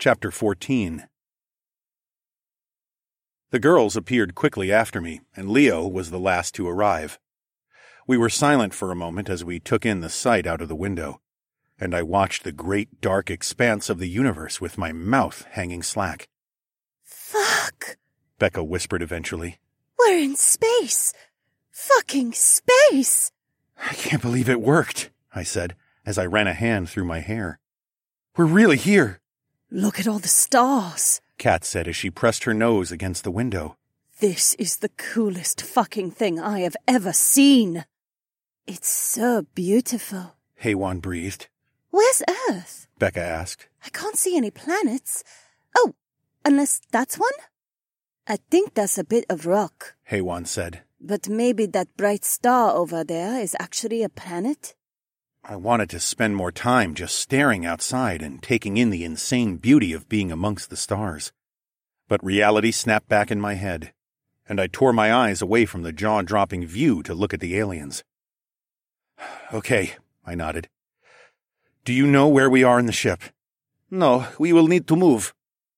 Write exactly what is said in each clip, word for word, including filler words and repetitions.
Chapter fourteen. The girls appeared quickly after me, and Leo was the last to arrive. We were silent for a moment as we took in the sight out of the window, and I watched the great dark expanse of the universe with my mouth hanging slack. Fuck! Becca whispered eventually. We're in space! Fucking space! I can't believe it worked, I said, as I ran a hand through my hair. We're really here. Look at all the stars, Kat said as she pressed her nose against the window. This is the coolest fucking thing I have ever seen. It's so beautiful. Haywan breathed. Where's Earth? Becca asked. I can't see any planets. Oh, unless that's one? I think that's a bit of rock. Haywan said. But maybe that bright star over there is actually a planet? I wanted to spend more time just staring outside and taking in the insane beauty of being amongst the stars. But reality snapped back in my head, and I tore my eyes away from the jaw-dropping view to look at the aliens. Okay, I nodded. Do you know where we are in the ship? No, we will need to move.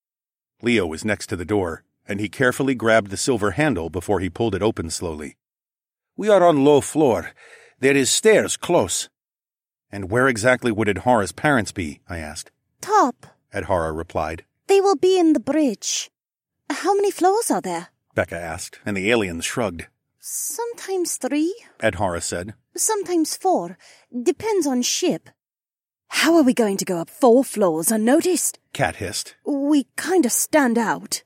Leo was next to the door, and he carefully grabbed the silver handle before he pulled it open slowly. We are on low floor. There is stairs close. And where exactly would Adhara's parents be? I asked. Top, Adhara replied. They will be in the bridge. How many floors are there? Becca asked, and the aliens shrugged. Sometimes three, Adhara said. Sometimes four. Depends on ship. How are we going to go up four floors unnoticed? Kat hissed. We kind of stand out.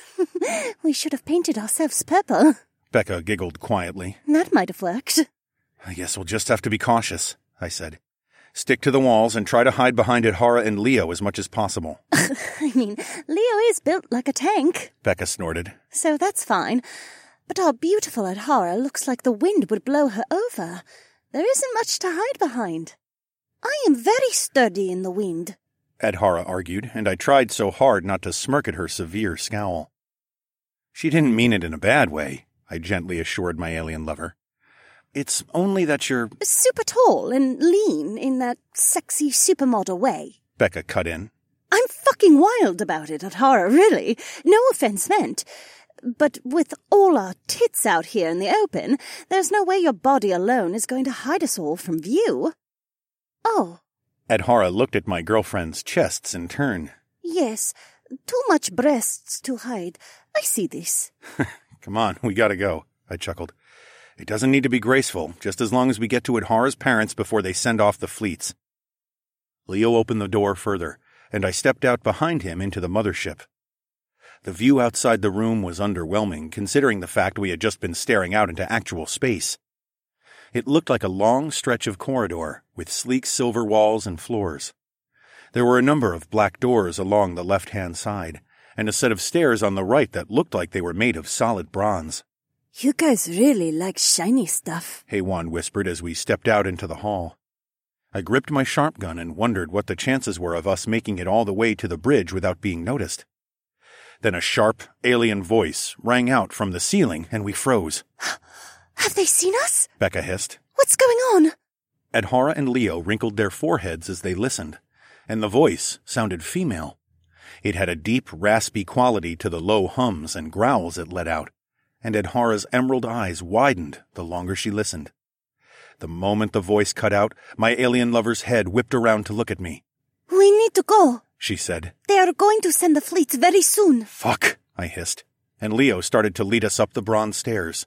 We should have painted ourselves purple. Becca giggled quietly. That might have worked. I guess we'll just have to be cautious, I said. Stick to the walls and try to hide behind Adhara and Leo as much as possible. I mean, Leo is built like a tank. Becca snorted. So that's fine. But our beautiful Adhara looks like the wind would blow her over. There isn't much to hide behind. I am very sturdy in the wind, Adhara argued, and I tried so hard not to smirk at her severe scowl. She didn't mean it in a bad way, I gently assured my alien lover. It's only that you're super tall and lean in that sexy supermodel way. Becca cut in. I'm fucking wild about it, Adhara, really. No offense meant. But with all our tits out here in the open, there's no way your body alone is going to hide us all from view. Oh. Adhara looked at my girlfriend's chests in turn. Yes, too much breasts to hide. I see this. Come on, we gotta go, I chuckled. It doesn't need to be graceful, just as long as we get to Adhara's parents before they send off the fleets. Leo opened the door further, and I stepped out behind him into the mothership. The view outside the room was underwhelming, considering the fact we had just been staring out into actual space. It looked like a long stretch of corridor, with sleek silver walls and floors. There were a number of black doors along the left-hand side, and a set of stairs on the right that looked like they were made of solid bronze. You guys really like shiny stuff, Haywan whispered as we stepped out into the hall. I gripped my sharp gun and wondered what the chances were of us making it all the way to the bridge without being noticed. Then a sharp, alien voice rang out from the ceiling, and we froze. Have they seen us? Becca hissed. What's going on? Adhara and Leo wrinkled their foreheads as they listened, and the voice sounded female. It had a deep, raspy quality to the low hums and growls it let out, and Adhara's emerald eyes widened the longer she listened. The moment the voice cut out, my alien lover's head whipped around to look at me. We need to go, she said. They are going to send the fleets very soon. Fuck, I hissed, and Leo started to lead us up the bronze stairs.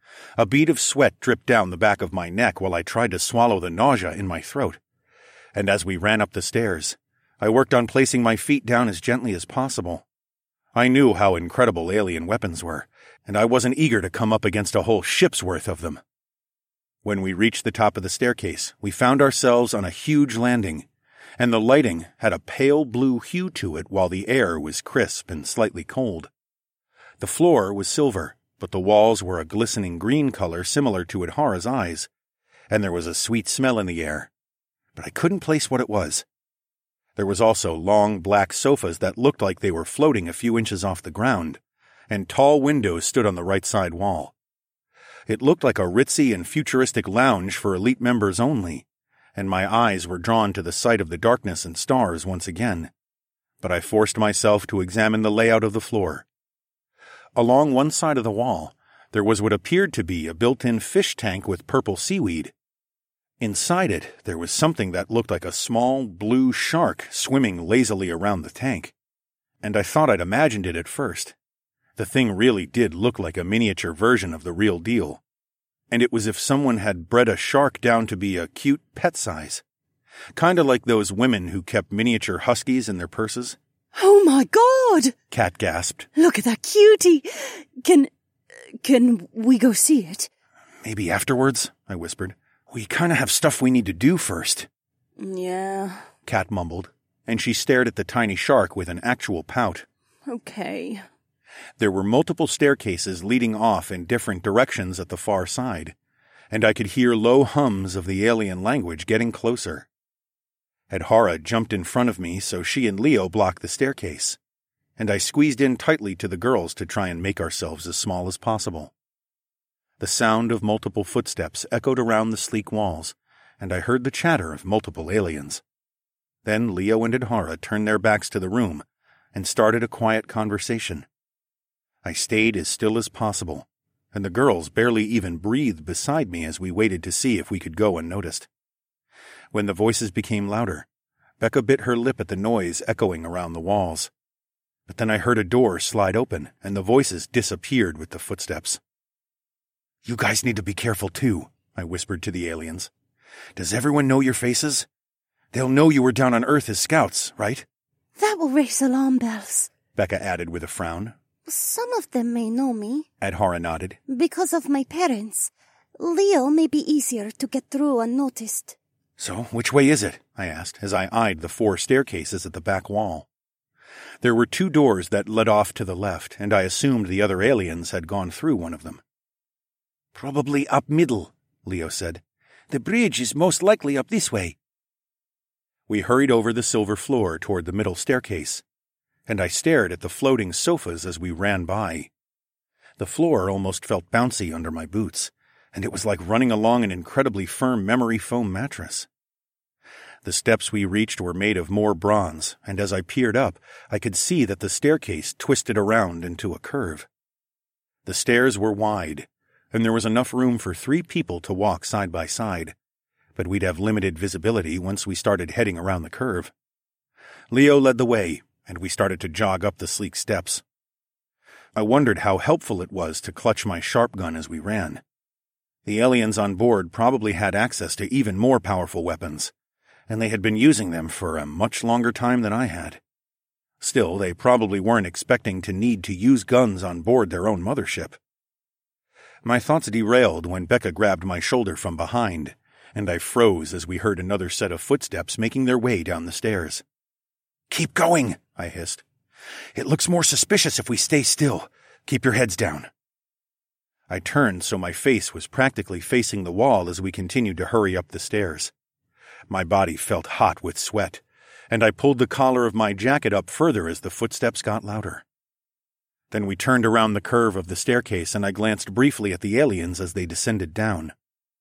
A bead of sweat dripped down the back of my neck while I tried to swallow the nausea in my throat. And as we ran up the stairs, I worked on placing my feet down as gently as possible. I knew how incredible alien weapons were, and I wasn't eager to come up against a whole ship's worth of them. When we reached the top of the staircase, we found ourselves on a huge landing, and the lighting had a pale blue hue to it while the air was crisp and slightly cold. The floor was silver, but the walls were a glistening green color similar to Adhara's eyes, and there was a sweet smell in the air, but I couldn't place what it was. There was also long black sofas that looked like they were floating a few inches off the ground, and tall windows stood on the right side wall. It looked like a ritzy and futuristic lounge for elite members only, and my eyes were drawn to the sight of the darkness and stars once again. but I forced myself to examine the layout of the floor. Along one side of the wall, there was what appeared to be a built-in fish tank with purple seaweed. Inside it, there was something that looked like a small, blue shark swimming lazily around the tank. And I thought I'd imagined it at first. The thing really did look like a miniature version of the real deal. And it was as if someone had bred a shark down to be a cute pet size. Kinda like those women who kept miniature huskies in their purses. Oh my God! Kat gasped. Look at that cutie! Can... can we go see it? Maybe afterwards, I whispered. We kinda have stuff we need to do first. Yeah. Kat mumbled, and she stared at the tiny shark with an actual pout. Okay. There were multiple staircases leading off in different directions at the far side, and I could hear low hums of the alien language getting closer. Adhara jumped in front of me so she and Leo blocked the staircase, and I squeezed in tightly to the girls to try and make ourselves as small as possible. The sound of multiple footsteps echoed around the sleek walls, and I heard the chatter of multiple aliens. Then Leo and Adhara turned their backs to the room and started a quiet conversation. I stayed as still as possible, and the girls barely even breathed beside me as we waited to see if we could go unnoticed. When the voices became louder, Becca bit her lip at the noise echoing around the walls. But then I heard a door slide open, and the voices disappeared with the footsteps. "You guys need to be careful too," I whispered to the aliens. "Does everyone know your faces? They'll know you were down on Earth as scouts, right?" That will raise alarm bells, Becca added with a frown. Some of them may know me. Adhara nodded. Because of my parents. Leo may be easier to get through unnoticed. "So, which way is it?" I asked, as I eyed the four staircases at the back wall. There were two doors that led off to the left, and I assumed the other aliens had gone through one of them. "Probably up middle," Leo said. "The bridge is most likely up this way." We hurried over the silver floor toward the middle staircase, and I stared at the floating sofas as we ran by. The floor almost felt bouncy under my boots, and it was like running along an incredibly firm memory foam mattress. The steps we reached were made of more bronze, and as I peered up, I could see that the staircase twisted around into a curve. The stairs were wide, and there was enough room for three people to walk side by side, but we'd have limited visibility once we started heading around the curve. Leo led the way, and we started to jog up the sleek steps. I wondered how helpful it was to clutch my sharp gun as we ran. The aliens on board probably had access to even more powerful weapons, and they had been using them for a much longer time than I had. Still, they probably weren't expecting to need to use guns on board their own mothership. My thoughts derailed when Becca grabbed my shoulder from behind, and I froze as we heard another set of footsteps making their way down the stairs. "Keep going," I hissed. "It looks more suspicious if we stay still. Keep your heads down." I turned so my face was practically facing the wall as we continued to hurry up the stairs. My body felt hot with sweat, and I pulled the collar of my jacket up further as the footsteps got louder. Then we turned around the curve of the staircase, and I glanced briefly at the aliens as they descended down.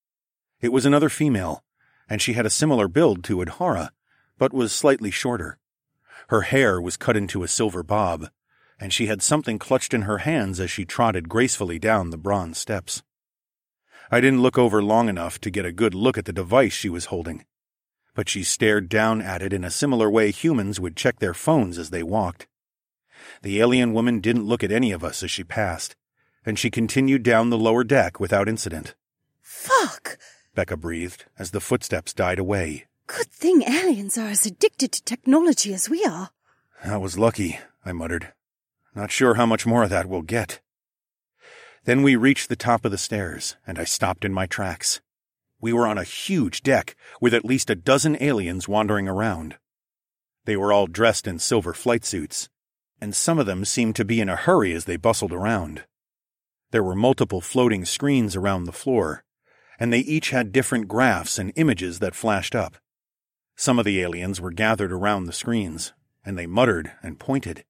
It was another female, and she had a similar build to Adhara, but was slightly shorter. Her hair was cut into a silver bob, and she had something clutched in her hands as she trotted gracefully down the bronze steps. I didn't look over long enough to get a good look at the device she was holding, but she stared down at it in a similar way humans would check their phones as they walked. The alien woman didn't look at any of us as she passed, and she continued down the lower deck without incident. Fuck! Becca breathed as the footsteps died away. Good thing aliens are as addicted to technology as we are. "I was lucky," I muttered. "Not sure how much more of that we'll get." Then we reached the top of the stairs, and I stopped in my tracks. We were on a huge deck with at least a dozen aliens wandering around. They were all dressed in silver flight suits, and some of them seemed to be in a hurry as they bustled around. There were multiple floating screens around the floor, and they each had different graphs and images that flashed up. Some of the aliens were gathered around the screens, and they muttered and pointed.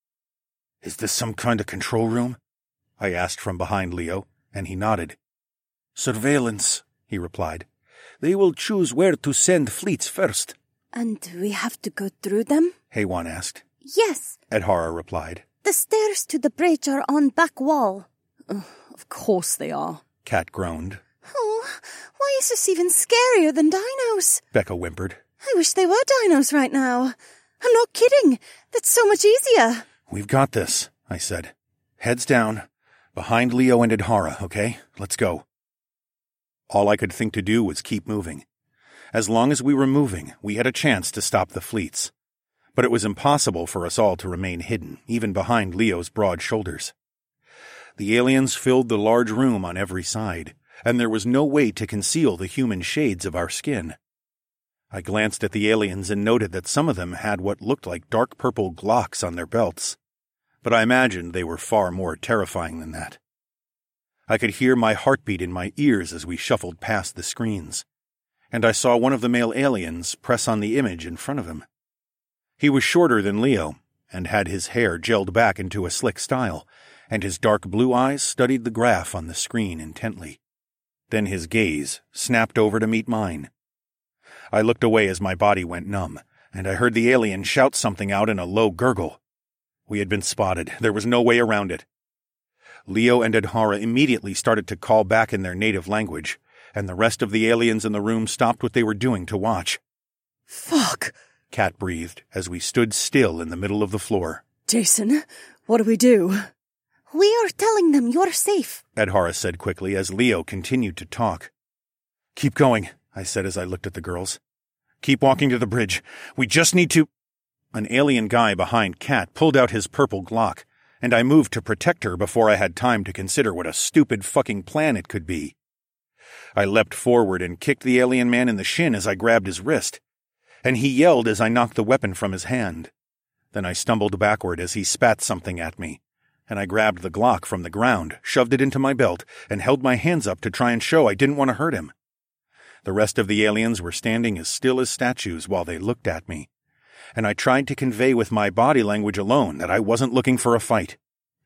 "Is this some kind of control room?" I asked from behind Leo, and he nodded. "Surveillance," he replied. "They will choose where to send fleets first." And we have to go through them? Haywan asked. Yes, Adhara replied. The stairs to the bridge are on back wall. Uh, of course they are, Cat groaned. Oh, why is this even scarier than dinos? Becca whimpered. I wish they were dinos right now. I'm not kidding. That's so much easier. We've got this, I said. Heads down. Behind Leo and Adhara, okay? Let's go. All I could think to do was keep moving. As long as we were moving, we had a chance to stop the fleets. But it was impossible for us all to remain hidden, even behind Leo's broad shoulders. The aliens filled the large room on every side, and there was no way to conceal the human shades of our skin. I glanced at the aliens and noted that some of them had what looked like dark purple Glocks on their belts, but I imagined they were far more terrifying than that. I could hear my heartbeat in my ears as we shuffled past the screens, and I saw one of the male aliens press on the image in front of him. He was shorter than Leo, and had his hair gelled back into a slick style, and his dark blue eyes studied the graph on the screen intently. Then his gaze snapped over to meet mine. I looked away as my body went numb, and I heard the alien shout something out in a low gurgle. We had been spotted. There was no way around it. Leo and Adhara immediately started to call back in their native language, and the rest of the aliens in the room stopped what they were doing to watch. Fuck, Cat breathed as we stood still in the middle of the floor. Jason, what do we do? We are telling them you're safe, Adhara said quickly as Leo continued to talk. Keep going, I said as I looked at the girls. Keep walking to the bridge. We just need to... An alien guy behind Cat pulled out his purple Glock, and I moved to protect her before I had time to consider what a stupid fucking plan it could be. I leapt forward and kicked the alien man in the shin as I grabbed his wrist, and he yelled as I knocked the weapon from his hand. Then I stumbled backward as he spat something at me, and I grabbed the Glock from the ground, shoved it into my belt, and held my hands up to try and show I didn't want to hurt him. The rest of the aliens were standing as still as statues while they looked at me, and I tried to convey with my body language alone that I wasn't looking for a fight.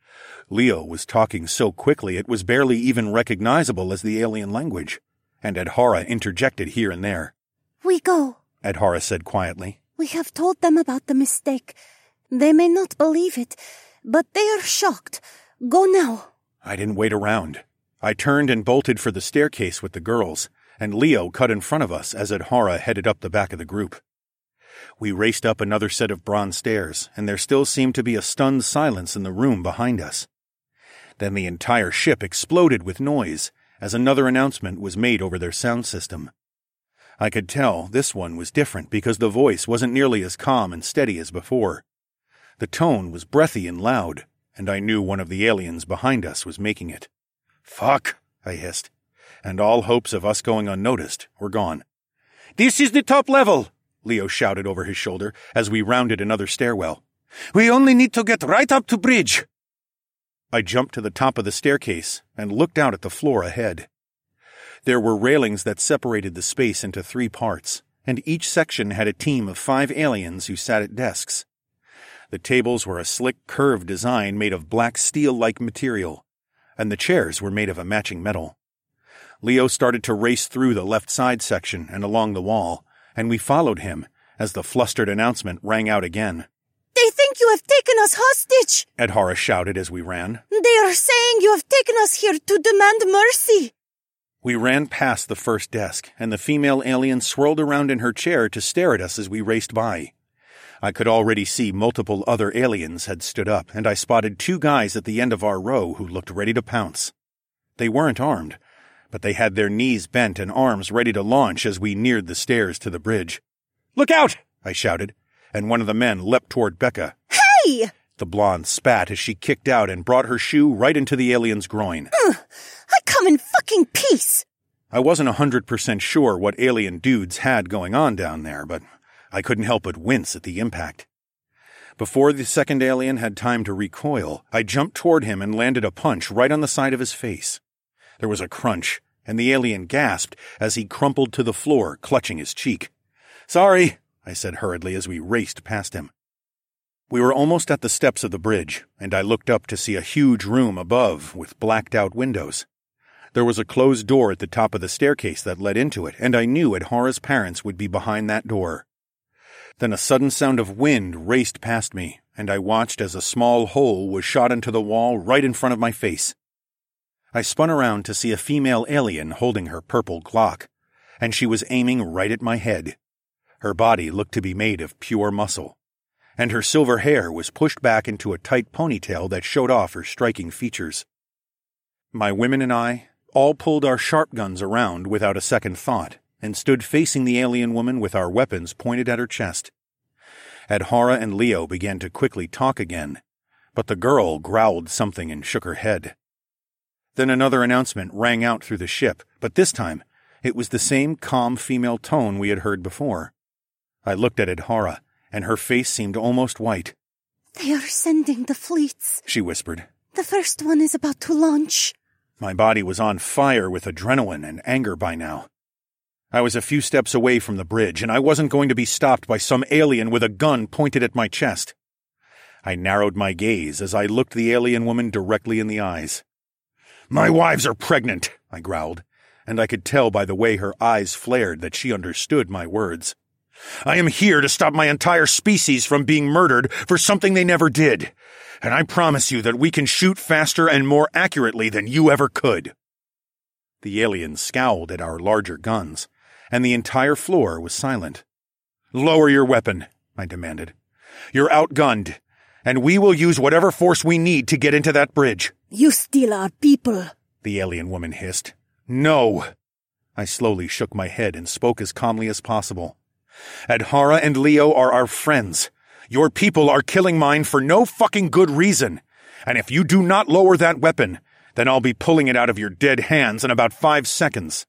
Leo was talking so quickly it was barely even recognizable as the alien language, and Adhara interjected here and there. We go, Adhara said quietly. We have told them about the mistake. They may not believe it, but they are shocked. Go now. I didn't wait around. I turned and bolted for the staircase with the girls, and Leo cut in front of us as Adhara headed up the back of the group. We raced up another set of bronze stairs, and there still seemed to be a stunned silence in the room behind us. Then the entire ship exploded with noise as another announcement was made over their sound system. I could tell this one was different because the voice wasn't nearly as calm and steady as before. The tone was breathy and loud, and I knew one of the aliens behind us was making it. Fuck, I hissed, and all hopes of us going unnoticed were gone. This is the top level, Leo shouted over his shoulder as we rounded another stairwell. We only need to get right up to bridge. I jumped to the top of the staircase and looked out at the floor ahead. There were railings that separated the space into three parts, and each section had a team of five aliens who sat at desks. The tables were a slick, curved design made of black steel-like material, and the chairs were made of a matching metal. Leo started to race through the left side section and along the wall, and we followed him as the flustered announcement rang out again. They think you have taken us hostage, Adhara shouted as we ran. They are saying you have taken us here to demand mercy. We ran past the first desk, and the female alien swirled around in her chair to stare at us as we raced by. I could already see multiple other aliens had stood up, and I spotted two guys at the end of our row who looked ready to pounce. They weren't armed, but they had their knees bent and arms ready to launch as we neared the stairs to the bridge. Look out! I shouted, and one of the men leapt toward Becca. Hey! The blonde spat as she kicked out and brought her shoe right into the alien's groin. Uh, I come in fucking peace! I wasn't a hundred percent sure what alien dudes had going on down there, but I couldn't help but wince at the impact. Before the second alien had time to recoil, I jumped toward him and landed a punch right on the side of his face. There was a crunch, and the alien gasped as he crumpled to the floor, clutching his cheek. Sorry, I said hurriedly as we raced past him. We were almost at the steps of the bridge, and I looked up to see a huge room above with blacked-out windows. There was a closed door at the top of the staircase that led into it, and I knew Adhara's parents would be behind that door. Then a sudden sound of wind raced past me, and I watched as a small hole was shot into the wall right in front of my face. I spun around to see a female alien holding her purple Glock, and she was aiming right at my head. Her body looked to be made of pure muscle, and her silver hair was pushed back into a tight ponytail that showed off her striking features. My women and I all pulled our sharp guns around without a second thought and stood facing the alien woman with our weapons pointed at her chest. Adhara and Leo began to quickly talk again, but the girl growled something and shook her head. Then another announcement rang out through the ship, but this time it was the same calm female tone we had heard before. I looked at Adhara, and her face seemed almost white. "They are sending the fleets," she whispered. "The first one is about to launch." My body was on fire with adrenaline and anger by now. I was a few steps away from the bridge, and I wasn't going to be stopped by some alien with a gun pointed at my chest. I narrowed my gaze as I looked the alien woman directly in the eyes. "My wives are pregnant," I growled, and I could tell by the way her eyes flared that she understood my words. "I am here to stop my entire species from being murdered for something they never did, and I promise you that we can shoot faster and more accurately than you ever could." The alien scowled at our larger guns, and the entire floor was silent. "Lower your weapon," I demanded. "You're outgunned, and we will use whatever force we need to get into that bridge." "You steal our people," the alien woman hissed. "No." I slowly shook my head and spoke as calmly as possible. "Adhara and Leo are our friends. Your people are killing mine for no fucking good reason. And if you do not lower that weapon, then I'll be pulling it out of your dead hands in about five seconds.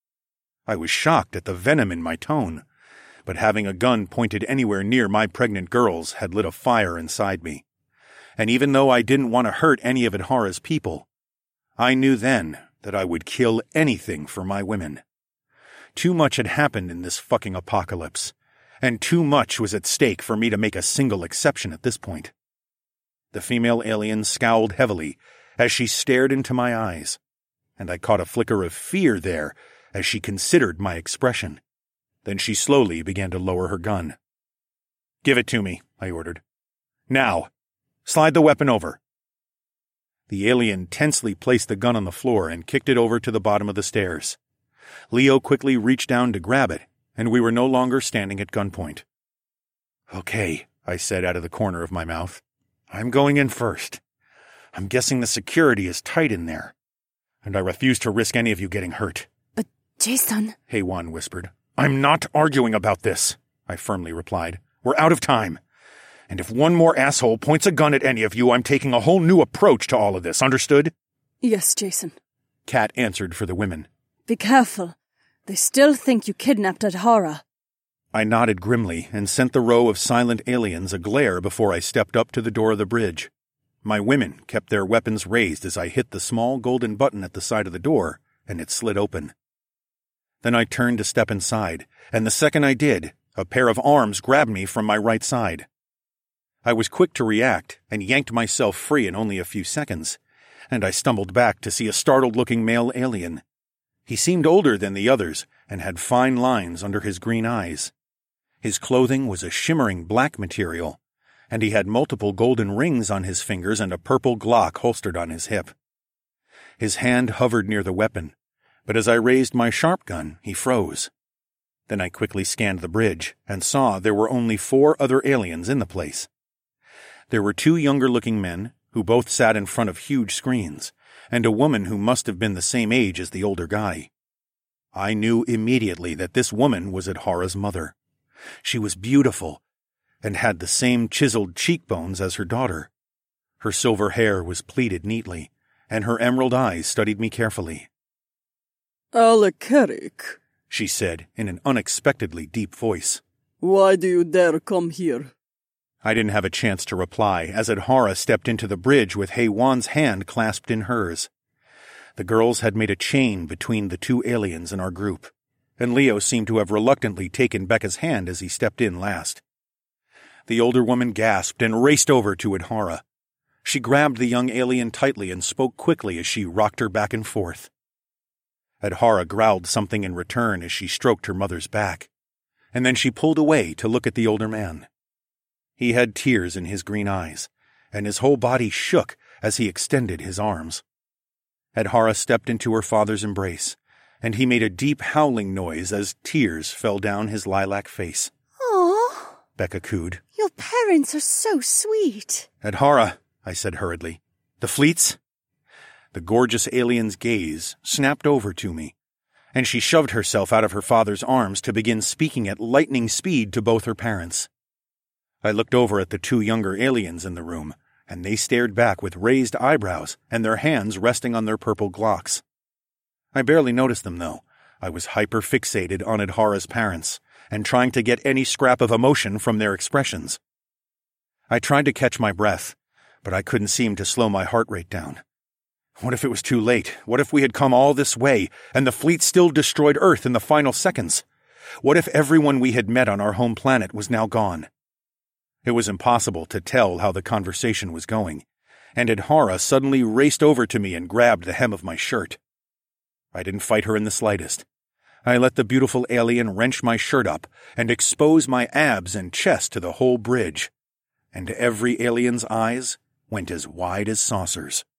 I was shocked at the venom in my tone, but having a gun pointed anywhere near my pregnant girls had lit a fire inside me. And even though I didn't want to hurt any of Adhara's people, I knew then that I would kill anything for my women. Too much had happened in this fucking apocalypse, and too much was at stake for me to make a single exception at this point. The female alien scowled heavily as she stared into my eyes, and I caught a flicker of fear there as she considered my expression. Then she slowly began to lower her gun. "Give it to me," I ordered. "Now! Slide the weapon over." The alien tensely placed the gun on the floor and kicked it over to the bottom of the stairs. Leo quickly reached down to grab it, and we were no longer standing at gunpoint. "Okay," I said out of the corner of my mouth. "I'm going in first. I'm guessing the security is tight in there, and I refuse to risk any of you getting hurt." "But, Jason," Haywan whispered. "I'm not arguing about this," I firmly replied. "We're out of time. And if one more asshole points a gun at any of you, I'm taking a whole new approach to all of this, understood?" "Yes, Jason," Kat answered for the women. "Be careful. They still think you kidnapped Adhara." I nodded grimly and sent the row of silent aliens a glare before I stepped up to the door of the bridge. My women kept their weapons raised as I hit the small golden button at the side of the door, and it slid open. Then I turned to step inside, and the second I did, a pair of arms grabbed me from my right side. I was quick to react and yanked myself free in only a few seconds, and I stumbled back to see a startled-looking male alien. He seemed older than the others and had fine lines under his green eyes. His clothing was a shimmering black material, and he had multiple golden rings on his fingers and a purple Glock holstered on his hip. His hand hovered near the weapon, but as I raised my sharp gun, he froze. Then I quickly scanned the bridge and saw there were only four other aliens in the place. There were two younger-looking men, who both sat in front of huge screens, and a woman who must have been the same age as the older guy. I knew immediately that this woman was Adhara's mother. She was beautiful, and had the same chiseled cheekbones as her daughter. Her silver hair was pleated neatly, and her emerald eyes studied me carefully. "Alekeric," she said in an unexpectedly deep voice. "Why do you dare come here?" I didn't have a chance to reply, as Adhara stepped into the bridge with Haywan's hand clasped in hers. The girls had made a chain between the two aliens in our group, and Leo seemed to have reluctantly taken Becca's hand as he stepped in last. The older woman gasped and raced over to Adhara. She grabbed the young alien tightly and spoke quickly as she rocked her back and forth. Adhara growled something in return as she stroked her mother's back, and then she pulled away to look at the older man. He had tears in his green eyes, and his whole body shook as he extended his arms. Adhara stepped into her father's embrace, and he made a deep howling noise as tears fell down his lilac face. "Oh," Becca cooed. "Your parents are so sweet." "Adhara," I said hurriedly. "The fleets?" The gorgeous alien's gaze snapped over to me, and she shoved herself out of her father's arms to begin speaking at lightning speed to both her parents. I looked over at the two younger aliens in the room, and they stared back with raised eyebrows and their hands resting on their purple Glocks. I barely noticed them, though. I was hyper-fixated on Adhara's parents, and trying to get any scrap of emotion from their expressions. I tried to catch my breath, but I couldn't seem to slow my heart rate down. What if it was too late? What if we had come all this way, and the fleet still destroyed Earth in the final seconds? What if everyone we had met on our home planet was now gone? It was impossible to tell how the conversation was going, and Adhara suddenly raced over to me and grabbed the hem of my shirt. I didn't fight her in the slightest. I let the beautiful alien wrench my shirt up and expose my abs and chest to the whole bridge, and every alien's eyes went as wide as saucers.